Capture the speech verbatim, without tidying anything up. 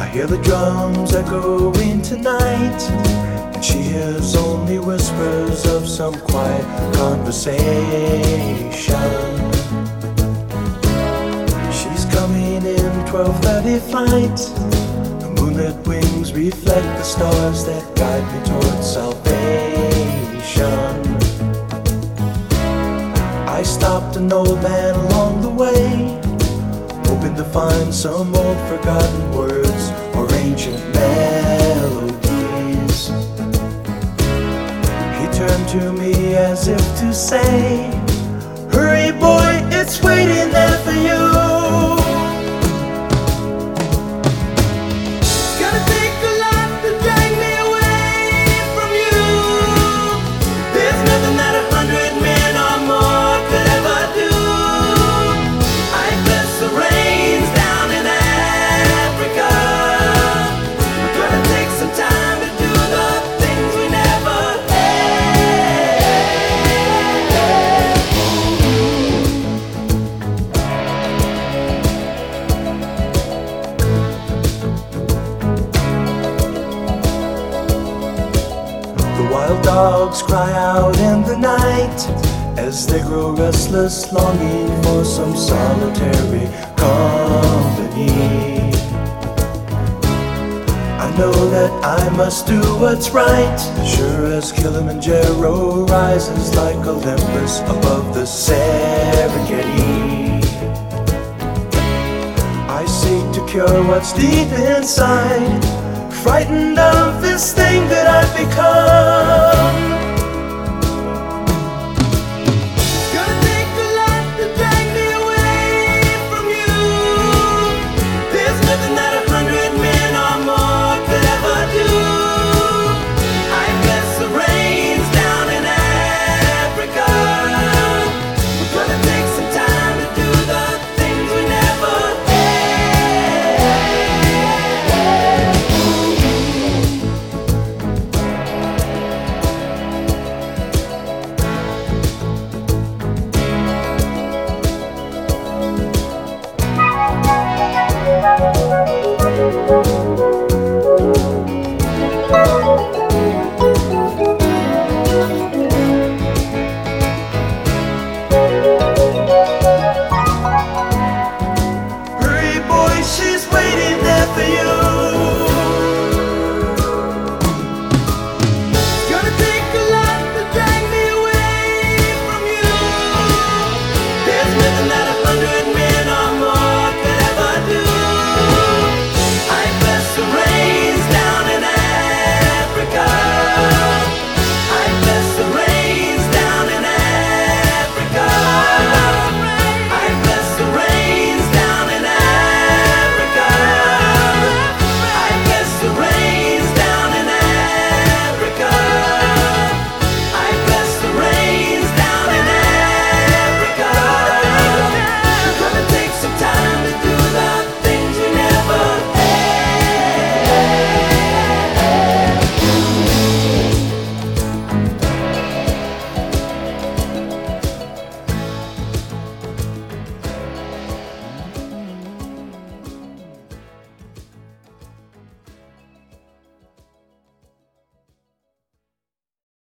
hear the drums echoing tonight, and she hears only whispers of some quiet conversation. She's coming in twelve thirty flight. The moonlit wings reflect the stars that guide me towards salvation. I stopped an old man along the way, hoping to find some old forgotten words or ancient melodies. He turned to me as if to say, "Hurry boy, it's waiting there for you." Wild dogs cry out in the night as they grow restless, longing for some solitary company. I know that I must do what's right, sure as Kilimanjaro rises like Olympus above the Serengeti. I seek to cure what's deep inside, frightened of this thing that I've become. It's gonna take a lot to drag me away from you. There's nothing that a hundred men or more could ever do. I bless the rains down in Africa. We're gonna take some time to do the things we never Hurry boy, she's waiting there for you.